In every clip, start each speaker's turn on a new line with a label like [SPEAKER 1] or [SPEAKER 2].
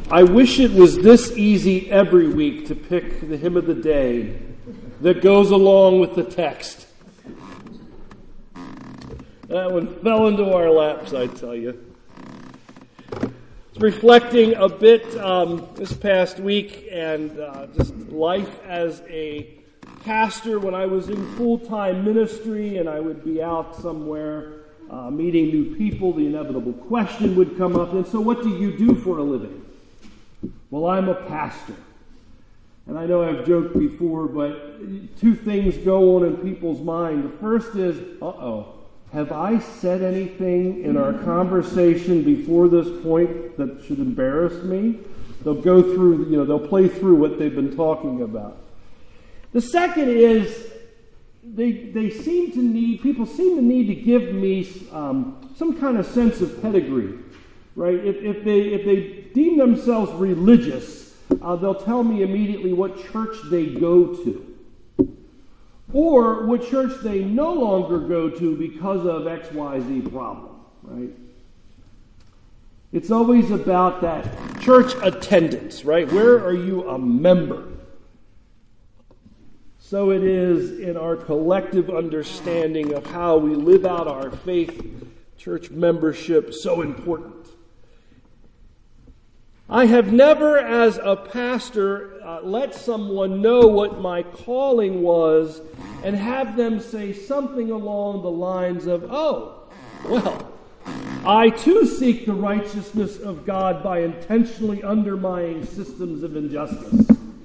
[SPEAKER 1] I wish it was this easy every week to pick the hymn of the day that goes along with the text. That one fell into our laps, I tell you. Reflecting a bit this past week and just life as a pastor when I was in full-time ministry and I would be out somewhere meeting new people, the inevitable question would come up, and so what do you do for a living? Well, I'm a pastor. And I know I've joked before, but two things go on in people's mind. The first is, have I said anything in our conversation before this point that should embarrass me? They'll go through, they'll play through what they've been talking about. The second is, people seem to need to give me some kind of sense of pedigree, right? If they deem themselves religious, they'll tell me immediately what church they go to. Or what church they no longer go to because of XYZ problem, right? It's always about that church attendance, right? Where are you a member? So it is in our collective understanding of how we live out our faith, church membership, so important. I have never, as a pastor, let someone know what my calling was and have them say something along the lines of, I too seek the righteousness of God by intentionally undermining systems of injustice.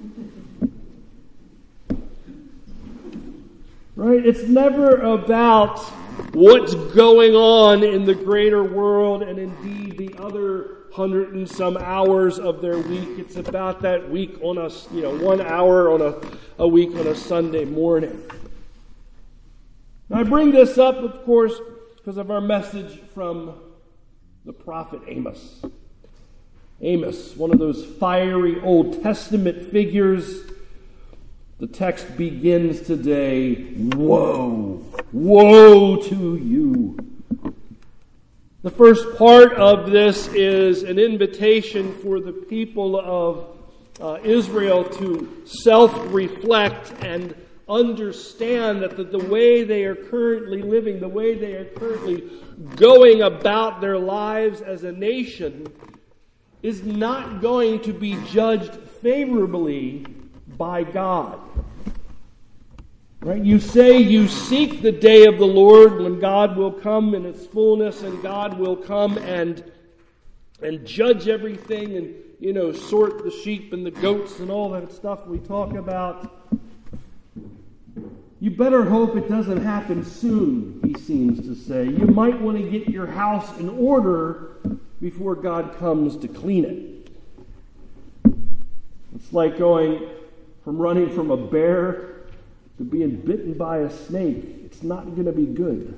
[SPEAKER 1] Right? It's never about what's going on in the greater world and indeed the other 100 and some hours of their week. It's about that week on 1 hour on a week on a Sunday morning. Now I bring this up, of course, because of our message from the prophet Amos. Amos, one of those fiery Old Testament figures. The text begins today, woe, woe to you. The first part of this is an invitation for the people of Israel to self-reflect and understand that the way they are currently living, the way they are currently going about their lives as a nation is not going to be judged favorably by God. Right? You say you seek the day of the Lord when God will come in its fullness and God will come and judge everything and, sort the sheep and the goats and all that stuff we talk about. You better hope it doesn't happen soon, he seems to say. You might want to get your house in order before God comes to clean it. It's like running from a bear to being bitten by a snake. It's not going to be good.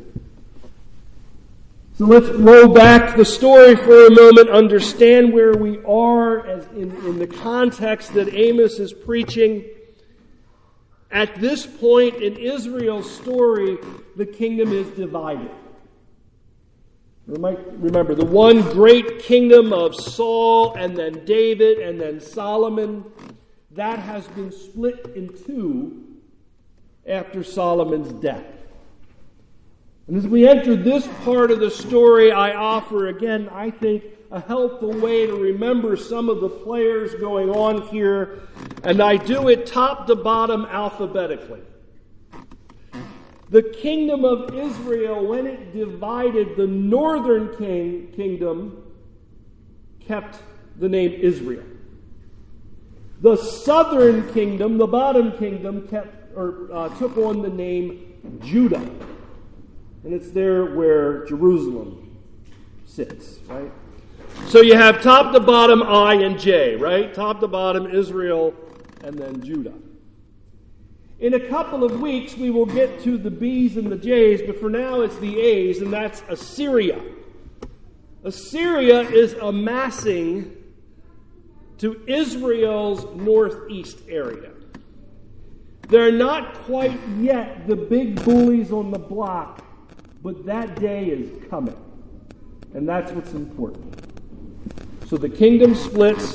[SPEAKER 1] So let's roll back the story for a moment, understand where we are as in the context that Amos is preaching. At this point in Israel's story, the kingdom is divided. You might remember the one great kingdom of Saul and then David and then Solomon, that has been split in two after Solomon's death. And as we enter this part of the story, I offer again, I think, a helpful way to remember some of the players going on here, and I do it top to bottom alphabetically. The kingdom of Israel, when it divided, the northern kingdom kept the name Israel. The southern kingdom, the bottom kingdom, took on the name Judah. And it's there where Jerusalem sits, right? So you have top to bottom I and J, right? Top to bottom Israel and then Judah. In a couple of weeks we will get to the B's and the J's, but for now it's the A's, and that's Assyria. Assyria is amassing to Israel's northeast area. They're not quite yet the big bullies on the block, but that day is coming. And that's what's important. So the kingdom splits.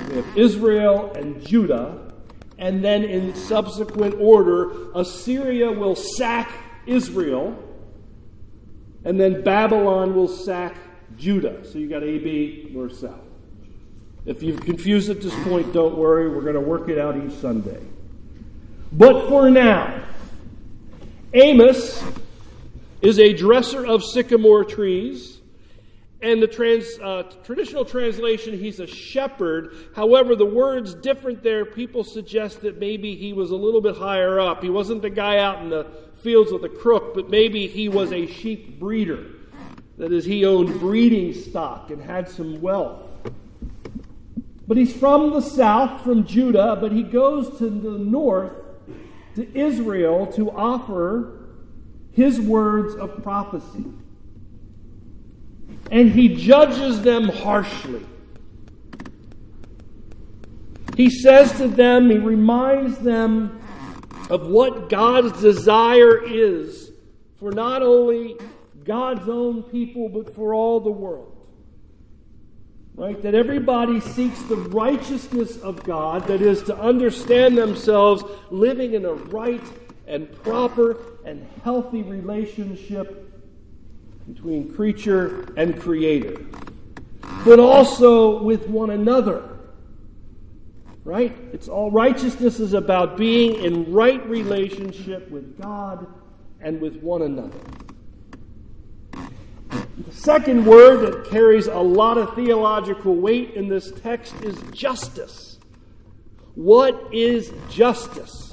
[SPEAKER 1] We have Israel and Judah, and then in subsequent order, Assyria will sack Israel, and then Babylon will sack Judah. So you got A-B, north, south. If you're confused at this point, don't worry. We're going to work it out each Sunday. But for now, Amos is a dresser of sycamore trees, and the traditional translation, he's a shepherd. However, the word's different there. People suggest that maybe he was a little bit higher up. He wasn't the guy out in the fields with the crook, but maybe he was a sheep breeder. That is, he owned breeding stock and had some wealth. But he's from the south, from Judah, but he goes to the north, to Israel, to offer his words of prophecy. And he judges them harshly. He says to them, he reminds them of what God's desire is for not only God's own people, but for all the world. Right? That everybody seeks the righteousness of God, that is, to understand themselves living in a right and proper and healthy relationship between creature and creator, but also with one another. Right? It's all righteousness is about being in right relationship with God and with one another. The second word that carries a lot of theological weight in this text is justice. What is justice?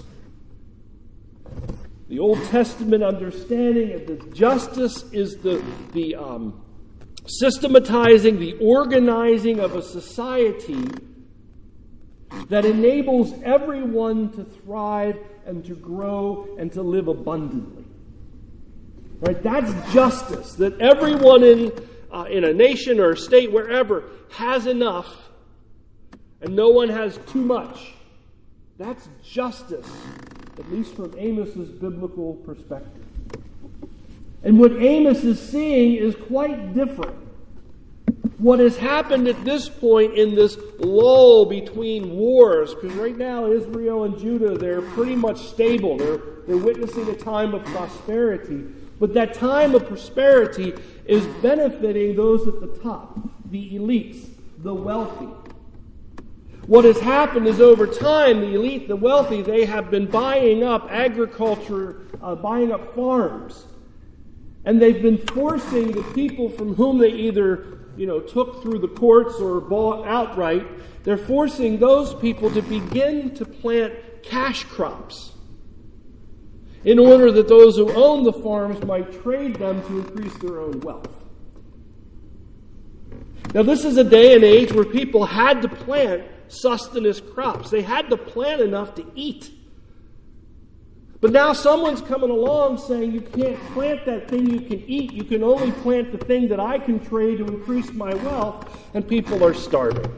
[SPEAKER 1] The Old Testament understanding of this justice is the systematizing, the organizing of a society that enables everyone to thrive and to grow and to live abundantly. Right? That's justice, that everyone in a nation or a state, wherever, has enough and no one has too much. That's justice, at least from Amos's biblical perspective. And what Amos is seeing is quite different. What has happened at this point in this lull between wars, because right now Israel and Judah, they're pretty much stable. They're witnessing a time of prosperity. But that time of prosperity is benefiting those at the top, the elites, the wealthy. What has happened is over time, the elite, the wealthy, they have been buying up agriculture, buying up farms. And they've been forcing the people from whom they either took through the courts or bought outright, they're forcing those people to begin to plant cash crops in order that those who own the farms might trade them to increase their own wealth. Now, this is a day and age where people had to plant sustenance crops. They had to plant enough to eat. But now someone's coming along saying you can't plant that thing you can eat. You can only plant the thing that I can trade to increase my wealth, and people are starving.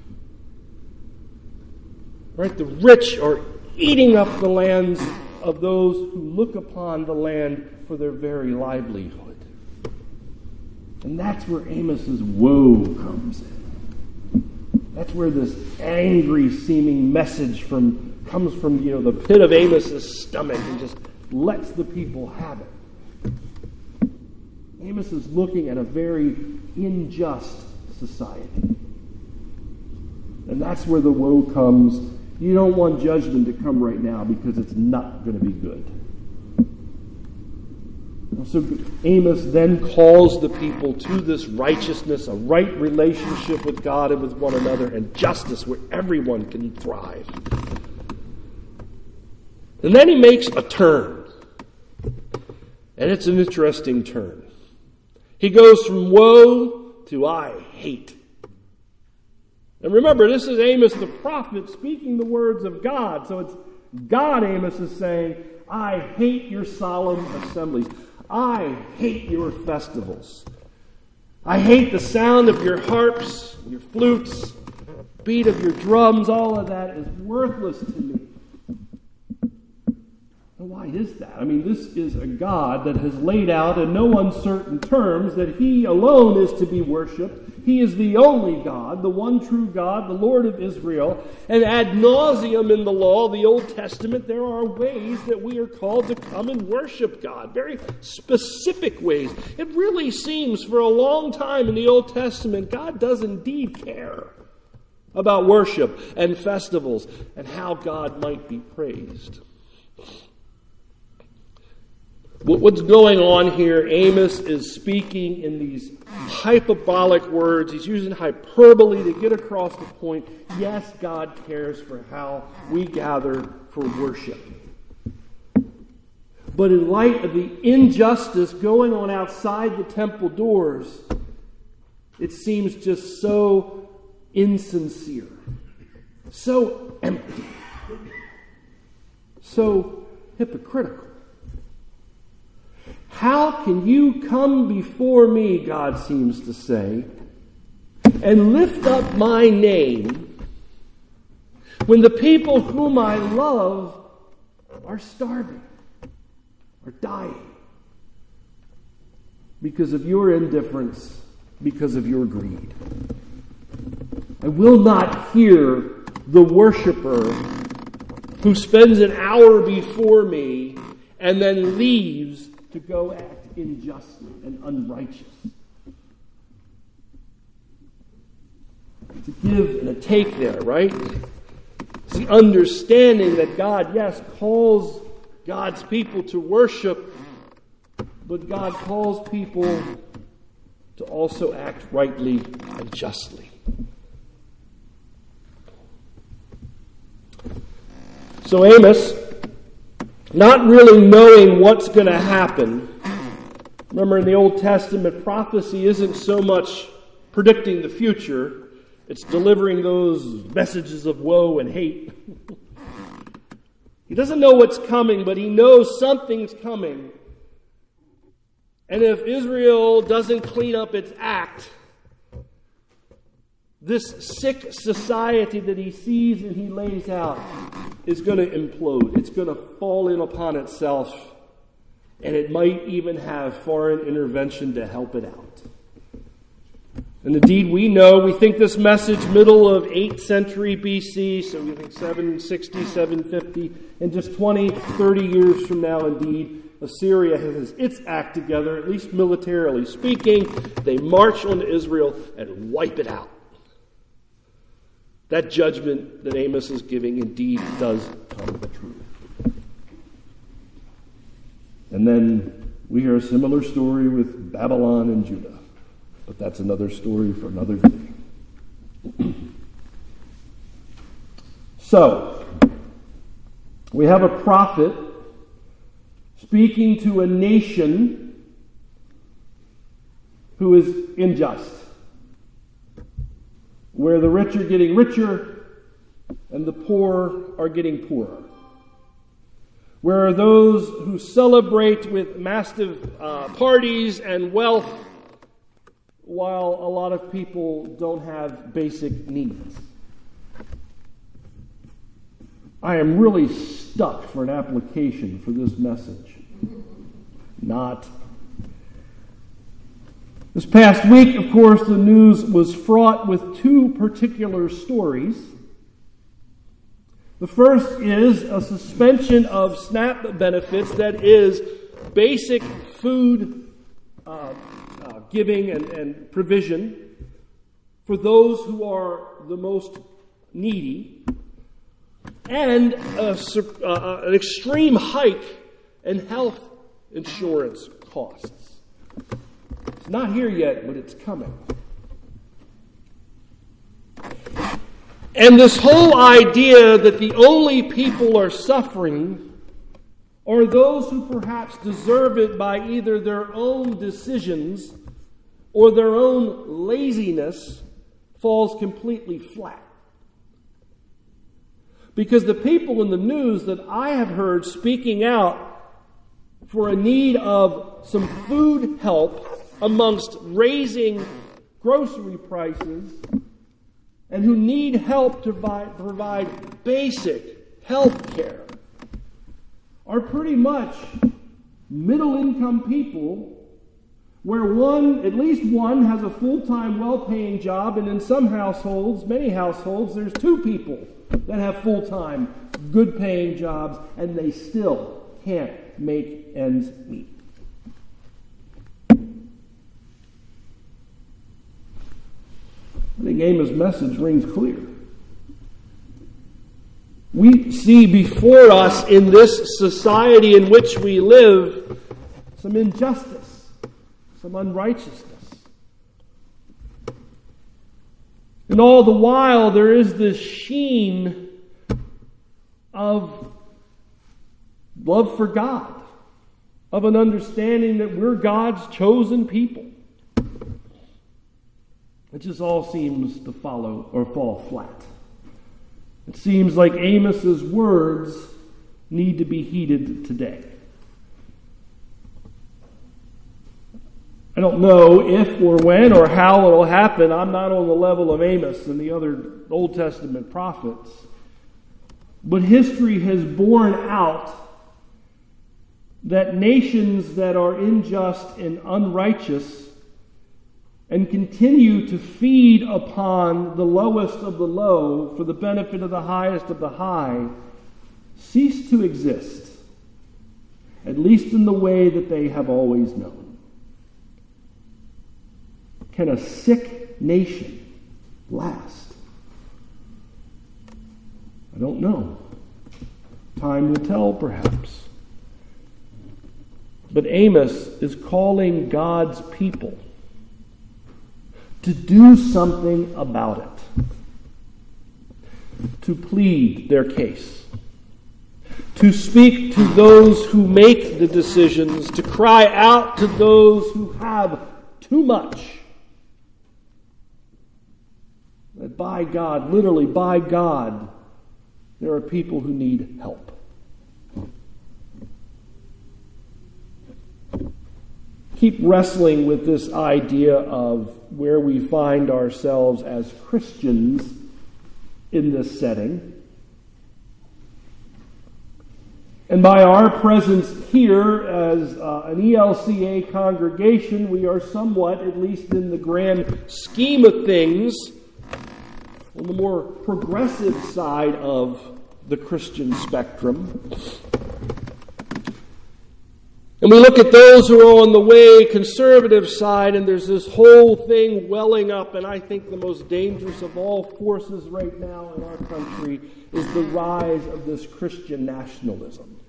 [SPEAKER 1] Right? The rich are eating up the lands of those who look upon the land for their very livelihood. And that's where Amos's woe comes in. That's where this angry seeming message comes from the pit of Amos's stomach and just lets the people have it. Amos is looking at a very unjust society. And that's where the woe comes. You don't want judgment to come right now because it's not going to be good. So Amos then calls the people to this righteousness, a right relationship with God and with one another, and justice where everyone can thrive. And then he makes a turn. And it's an interesting turn. He goes from woe to I hate. And remember, this is Amos the prophet speaking the words of God. So it's God, Amos is saying, I hate your solemn assemblies. I hate your festivals. I hate the sound of your harps, your flutes, beat of your drums. All of that is worthless to me. And why is that? I mean, this is a God that has laid out in no uncertain terms that he alone is to be worshipped. He is the only God, the one true God, the Lord of Israel. And ad nauseum in the law, the Old Testament, there are ways that we are called to come and worship God. Very specific ways. It really seems for a long time in the Old Testament, God does indeed care about worship and festivals and how God might be praised. What's going on here? Amos is speaking in these hyperbolic words. He's using hyperbole to get across the point. Yes, God cares for how we gather for worship. But in light of the injustice going on outside the temple doors, it seems just so insincere, so empty, so hypocritical. How can you come before me, God seems to say, and lift up my name when the people whom I love are starving, are dying because of your indifference, because of your greed? I will not hear the worshiper who spends an hour before me and then leaves to go act unjustly and unrighteous. It's a give and a take there, right? It's the understanding that God, yes, calls God's people to worship, but God calls people to also act rightly and justly. So Amos, not really knowing what's going to happen. Remember, in the Old Testament, prophecy isn't so much predicting the future. It's delivering those messages of woe and hate. He doesn't know what's coming, but he knows something's coming. And if Israel doesn't clean up its act, this sick society that he sees and he lays out is going to implode. It's going to fall in upon itself, and it might even have foreign intervention to help it out. And indeed, we think this message middle of 8th century BC, so we think 760, 750, and just 20, 30 years from now, indeed, Assyria has its act together, at least militarily speaking. They march on Israel and wipe it out. That judgment that Amos is giving indeed does come true. And then we hear a similar story with Babylon and Judah. But that's another story for another day. So, we have a prophet speaking to a nation who is unjust, where the rich are getting richer and the poor are getting poorer. Where are those who celebrate with massive parties and wealth while a lot of people don't have basic needs? I am really stuck for an application for this message. Not. This past week, of course, the news was fraught with two particular stories. The first is a suspension of SNAP benefits, that is, basic food giving and provision for those who are the most needy, and an extreme hike in health insurance costs. It's not here yet, but it's coming. And this whole idea that the only people are suffering are those who perhaps deserve it by either their own decisions or their own laziness falls completely flat. Because the people in the news that I have heard speaking out for a need of some food help amongst raising grocery prices and who need help to provide basic health care are pretty much middle-income people where at least one has a full-time, well-paying job, and in some households, many households, there's two people that have full-time, good-paying jobs, and they still can't make ends meet. I think Amos' message rings clear. We see before us in this society in which we live some injustice, some unrighteousness. And all the while there is this sheen of love for God, of an understanding that we're God's chosen people. It just all seems to follow or fall flat. It seems like Amos's words need to be heeded today. I don't know if or when or how it will happen. I'm not on the level of Amos and the other Old Testament prophets. But history has borne out that nations that are unjust and unrighteous and continue to feed upon the lowest of the low for the benefit of the highest of the high cease to exist, at least in the way that they have always known. Can a sick nation last? I don't know. Time will tell, perhaps. But Amos is calling God's people to do something about it, to plead their case, to speak to those who make the decisions, to cry out to those who have too much. That by God, literally by God, there are people who need help. Keep wrestling with this idea of where we find ourselves as Christians in this setting. And by our presence here as an ELCA congregation, we are somewhat, at least in the grand scheme of things, on the more progressive side of the Christian spectrum. And we look at those who are on the way conservative side, and there's this whole thing welling up, and I think the most dangerous of all forces right now in our country is the rise of this Christian nationalism.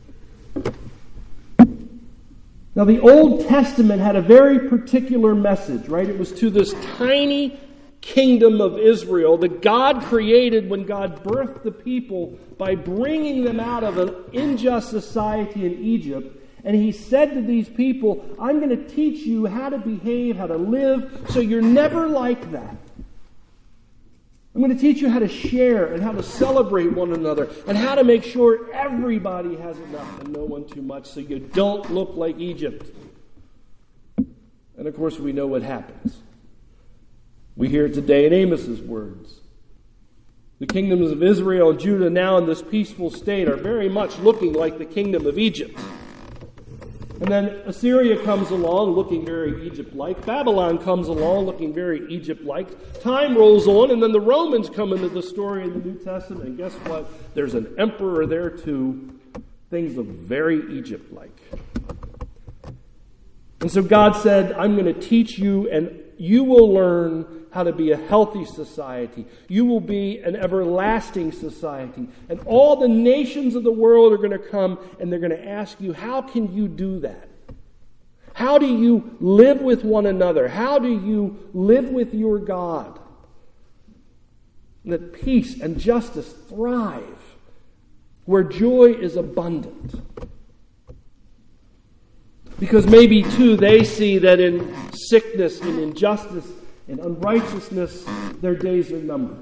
[SPEAKER 1] Now, the Old Testament had a very particular message, right? It was to this tiny kingdom of Israel that God created when God birthed the people by bringing them out of an unjust society in Egypt. And he said to these people, I'm going to teach you how to behave, how to live, so you're never like that. I'm going to teach you how to share and how to celebrate one another and how to make sure everybody has enough and no one too much so you don't look like Egypt. And of course we know what happens. We hear it today in Amos's words. The kingdoms of Israel and Judah now in this peaceful state are very much looking like the kingdom of Egypt. And then Assyria comes along looking very Egypt-like. Babylon comes along looking very Egypt-like. Time rolls on, and then the Romans come into the story in the New Testament. And guess what? There's an emperor there too. Things look very Egypt-like. And so God said, I'm going to teach you, and you will learn how to be a healthy society. You will be an everlasting society. And all the nations of the world are going to come and they're going to ask you, how can you do that? How do you live with one another? How do you live with your God? That peace and justice thrive, where joy is abundant. Because maybe, too, they see that in sickness and injustice and unrighteousness, their days are numbered.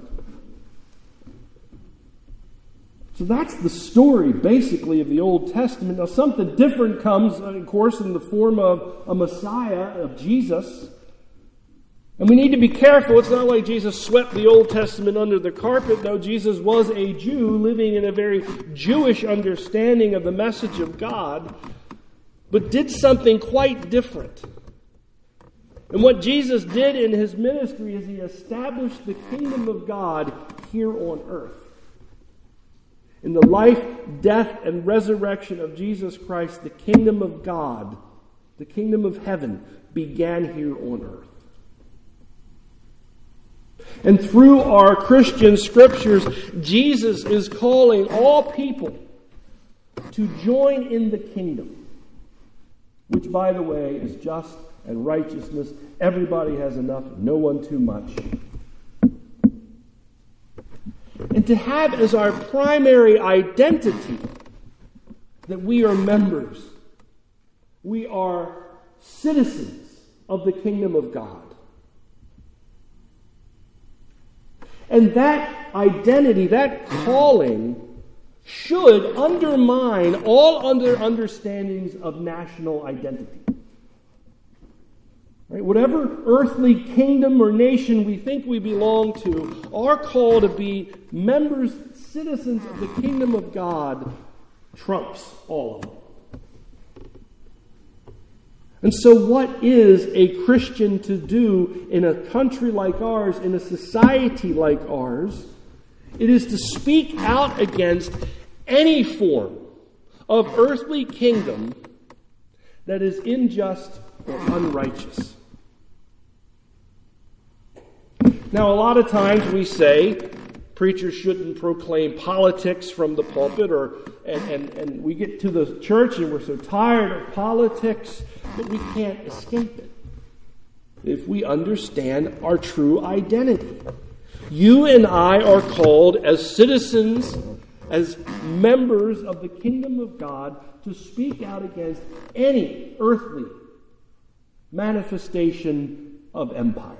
[SPEAKER 1] So that's the story, basically, of the Old Testament. Now, something different comes, of course, in the form of a Messiah, of Jesus. And we need to be careful. It's not like Jesus swept the Old Testament under the carpet. No, Jesus was a Jew living in a very Jewish understanding of the message of God, but did something quite different. And what Jesus did in his ministry is he established the kingdom of God here on earth. In the life, death, and resurrection of Jesus Christ, the kingdom of God, the kingdom of heaven, began here on earth. And through our Christian scriptures, Jesus is calling all people to join in the kingdom, which, by the way, is just and righteousness. Everybody has enough, no one too much. And to have as our primary identity that we are members, we are citizens of the kingdom of God. And that identity, that calling, should undermine all other understandings of national identity. Right? Whatever earthly kingdom or nation we think we belong to, our call to be members, citizens of the kingdom of God, trumps all of them. And so what is a Christian to do in a country like ours, in a society like ours? It is to speak out against any form of earthly kingdom that is unjust or unrighteous. Now, a lot of times we say preachers shouldn't proclaim politics from the pulpit, and we get to the church and we're so tired of politics, but we can't escape it if we understand our true identity. You and I are called as citizens, as members of the kingdom of God, to speak out against any earthly manifestation of empire.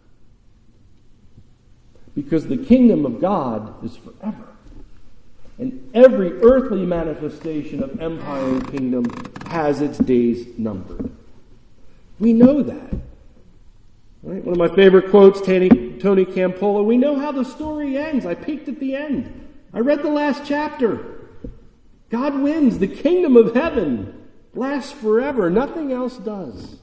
[SPEAKER 1] Because the kingdom of God is forever. And every earthly manifestation of empire and kingdom has its days numbered. We know that. Right? One of my favorite quotes, Tony Campolo, we know how the story ends. I peeked at the end. I read the last chapter. God wins. The kingdom of heaven lasts forever. Nothing else does.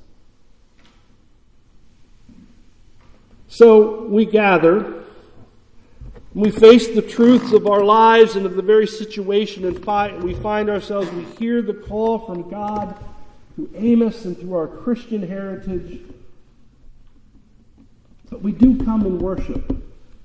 [SPEAKER 1] So we gather. We face the truths of our lives and of the very situation, and we find ourselves, we hear the call from God through Amos and through our Christian heritage. But we do come and worship.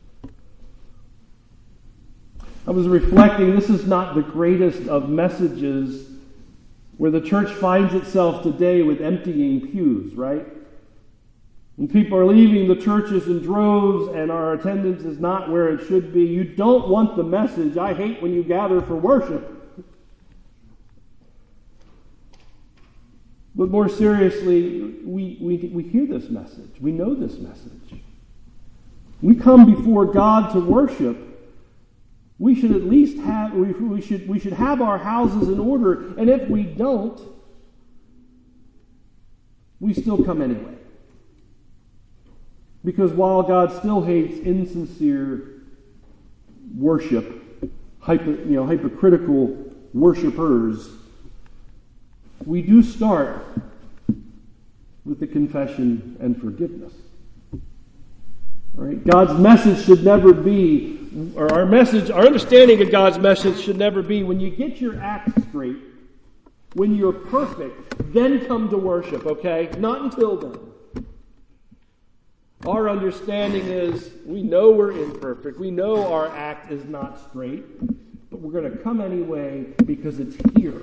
[SPEAKER 1] I was reflecting, this is not the greatest of messages where the church finds itself today with emptying pews, right? And people are leaving the churches in droves, and our attendance is not where it should be. You don't want the message, I hate when you gather for worship. But more seriously, we hear this message. We know this message. We come before God to worship. We should at least have we should have our houses in order, and if we don't, we still come anyway. Because while God still hates insincere worship, hypocritical worshipers, we do start with the confession and forgiveness. All right? God's message should never be, or our understanding of God's message should never be, when you get your act straight, when you're perfect, then come to worship, okay? Not until then. Our understanding is, we know we're imperfect. We know our act is not straight. But we're going to come anyway because it's here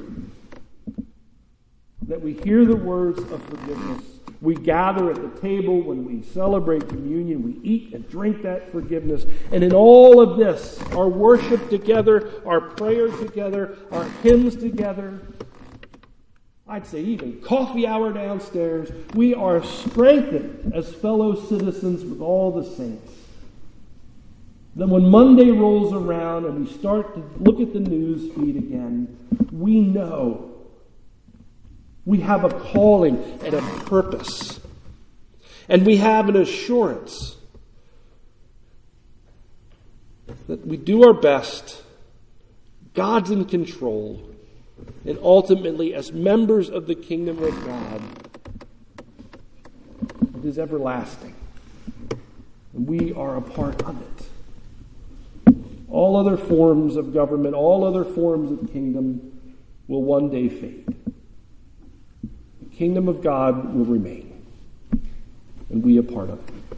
[SPEAKER 1] that we hear the words of forgiveness. We gather at the table when we celebrate communion. We eat and drink that forgiveness. And in all of this, our worship together, our prayer together, our hymns together, I'd say even coffee hour downstairs, we are strengthened as fellow citizens with all the saints. Then when Monday rolls around and we start to look at the news feed again, we know we have a calling and a purpose. And we have an assurance that we do our best, God's in control, and ultimately, as members of the kingdom of God, It is everlasting. And we are a part of it. All other forms of government, all other forms of kingdom will one day fade. The kingdom of God will remain, and we are part of it.